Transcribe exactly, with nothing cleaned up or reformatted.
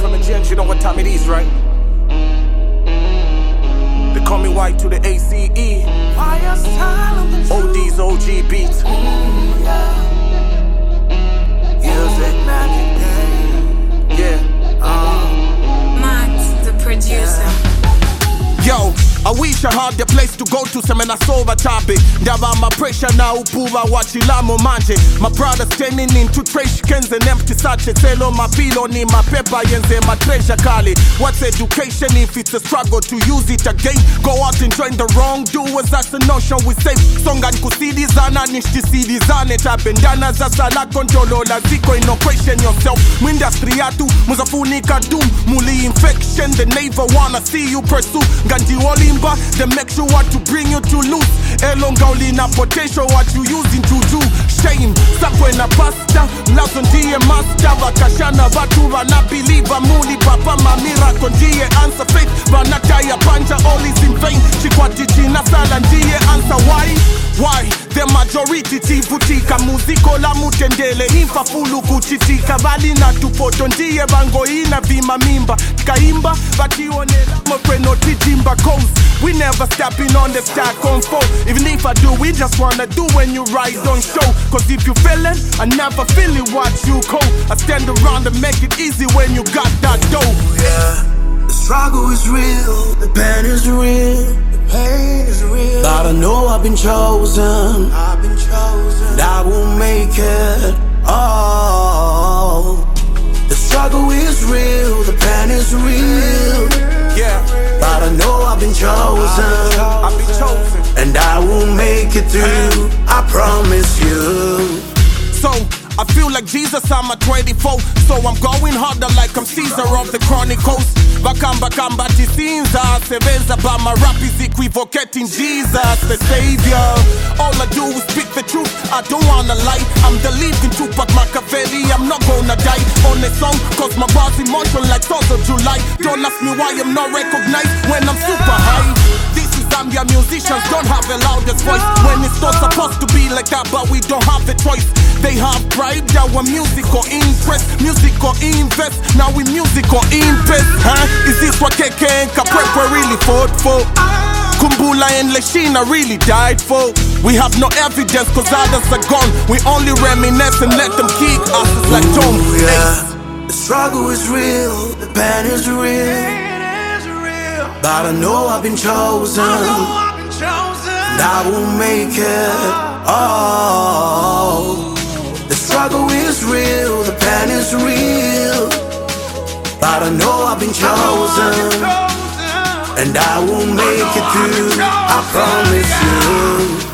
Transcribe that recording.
from the gents, you know what time it is, right? They call me White to the A C E. O D's O G beats. Music magic, yeah. Uh. Max, the producer. Yo, I wish I had the place to go to semena soba topic. Ndava my pressure now upuva wachilamo manje. My brother standing in two trash cans and empty sachets. Sell on my pillow ni my paper yenze my treasure kali. What's education if it's a struggle to use it again? Go out and join the wrongdoers, that's the notion we say. Songa nkusidizana nishtisidizane tapendana zasala kontolola ziko no question yourself. Mwindustry yatu muzafunika doom. Muli infection, they never wanna see you pursue. Ganji Olimba, they make sure what to bring you to lose. Elonga ulina potential what you using to do. Shame, sakwe na pasta, lazo ndiye master. Vakashana vatu vana believer, muli papa mamira kondiye answer faith. Vanataya panja, all is in vain. Chikwati china sala ndiye answer why? Why? The majority tivutika muziko la mutendele infa fulu kuchitika vali na tupoto ndiye bango ina vima mimba kaimba vakionela mokweno titimba coast. We never stepping on the stack on foe. Even if I do, we just wanna do when you rise on show. Cause if you feelin', I never feel it what you call. I stand around and make it easy when you got that dough. Yeah, the struggle is real, the pain is real. Pain is real. But I know I've been chosen. I've been chosen. And I will make it. Oh, the struggle is real. The pain is real. Yeah. But I know I've been chosen. I've been chosen. And I will make it through. I promise you. So I feel like Jesus, I'm a twenty-four. So I'm going harder like I'm Caesar of the Chronicles. Bakamba kamba tisinza seveza, but my rap is equivocating Jesus, the Savior. All I do is speak the truth, I don't wanna lie. I'm the living Tupac Machiavelli, I'm not gonna die on a song, cause my bars emotional like fourth of July. Don't ask me why I'm not recognized when I'm super high. This is Zambia, musicians don't have the loudest voice. When it's not supposed to be like that, but we don't have the choice. They have pride, our music or interest. Music or invest, now we music or invest, huh? Is this what K K and Kapwepwe really fought for? Kumbula and Leshina really died for? We have no evidence cause others are gone. We only reminisce and let them kick us like Tom. Ooh, yeah. The struggle is real, the pain is real. But I know I've been chosen. And I will make it. Oh, the struggle is real, the pain is real. But I know I've been chosen. And I will make it through, I promise you.